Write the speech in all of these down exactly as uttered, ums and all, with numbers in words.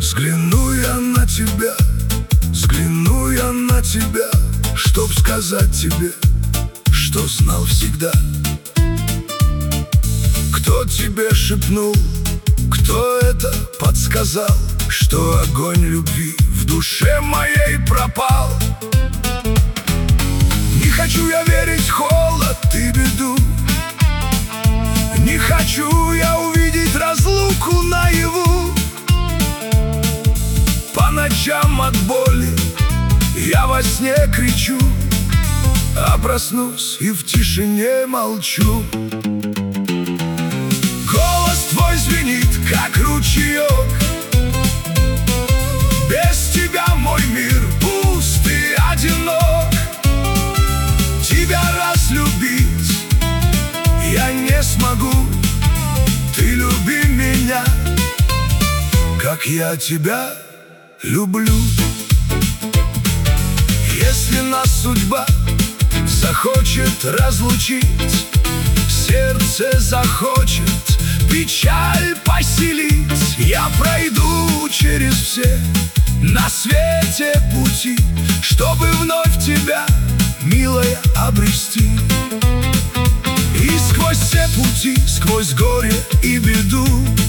Взгляну я на тебя, взгляну я на тебя, чтоб сказать тебе, что знал всегда. Кто тебе шепнул, кто это подсказал, что огонь любви в душе моей пропал? Не хочу я верить в холод и беду, не хочу я увидеть разлуку наяву. По ночам от боли я во сне кричу, а проснусь и в тишине молчу. Голос твой звенит, как ручеек, без тебя мой мир пуст и одинок. Тебя разлюбить я не смогу, ты люби меня, как я тебя люблю. Если нас судьба захочет разлучить, сердце захочет печаль поселить, я пройду через все на свете пути, чтобы вновь тебя, милая, обрести. И сквозь все пути, сквозь горе и беду,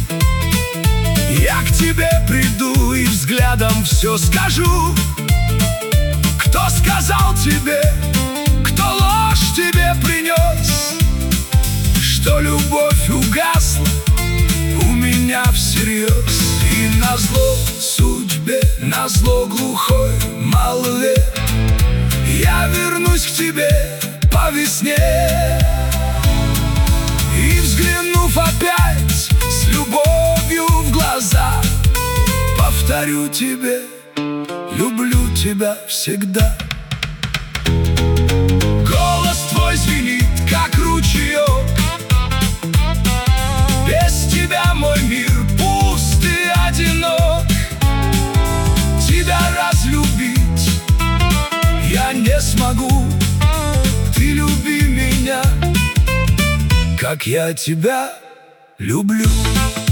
я к тебе приду и взглядом все скажу. Кто сказал тебе, кто ложь тебе принес, что любовь угасла у меня всерьез? И назло судьбе, назло глухой молве, я вернусь к тебе по весне. И взглянув опять с любовью в глаза, повторю тебе, люблю тебя всегда. Голос твой звенит, как ручеек, без тебя мой мир пуст и одинок. Тебя разлюбить я не смогу, ты люби меня, как я тебя люблю.